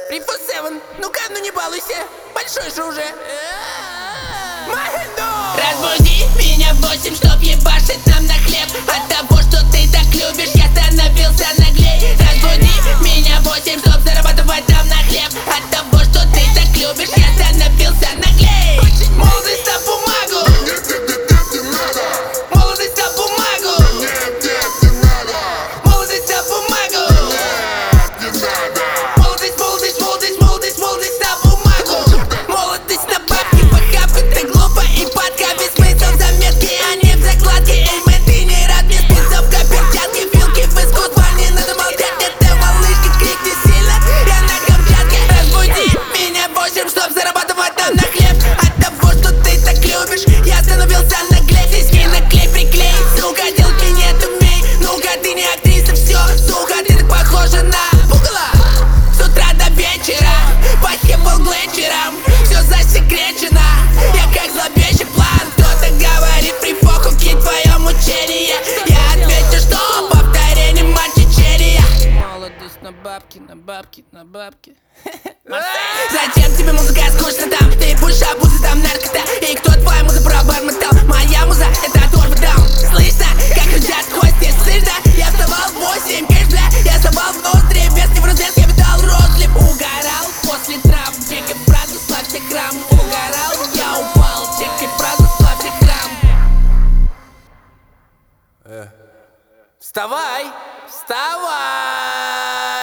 Припус 7, ну-ка, ну не балуйся. Большой же уже. Махино! Разбуди меня в 8, чтоб ебашить нам на хлеб. От того, что ты так любишь, я становился наглей. Разбуди меня в 8, чтоб зарабатывать нам на хлеб. От того, что ты так любишь, я становился наглей. Молодость на бумагу. Молодость на бумагу. Молодость на бумагу. Молодость, молодость, молодость, молодость, молодость на бумагу. Молодость на бабки, похапка, ты глупо и падка. Без смысла в заметке, а не в закладке. Эй, мэн, ты не рад, без спецовка, перчатки, вилки в искусство. Не надо молчать, это малышка, крикни сильно. Я на Камчатке. Разбуди меня в 8, чтоб зарабатывать там на хлеб. От того, что ты так любишь, я становился наглей. Здесь наклей, приклей, сука, делки нет умей. Ну-ка, ты не актриса, все, сука, ты так похожа на пугало. С утра до вечера, похебал глетчером. Все засекречено, я как зловещий план. Кто-то говорит при фокусе твое мучение. Я отвечу, что повторение мальчичерия. Молодость на бабки, на бабки, на бабки. Зачем тебе музыка скучно там? Ты будешь обузы там наркота. И кто твоя муза пробормотал? Моя муза это оторва даун. Слышно, как кричат кости, слышно? Я вставал в 8, кэш, бля. Я вставал в ноздри, без неврозес, я видал розлив. Угорал после травм, чекай фразу, славься храм. Угорал, я упал, чекай фразу, славься храм. Вставай, вставай!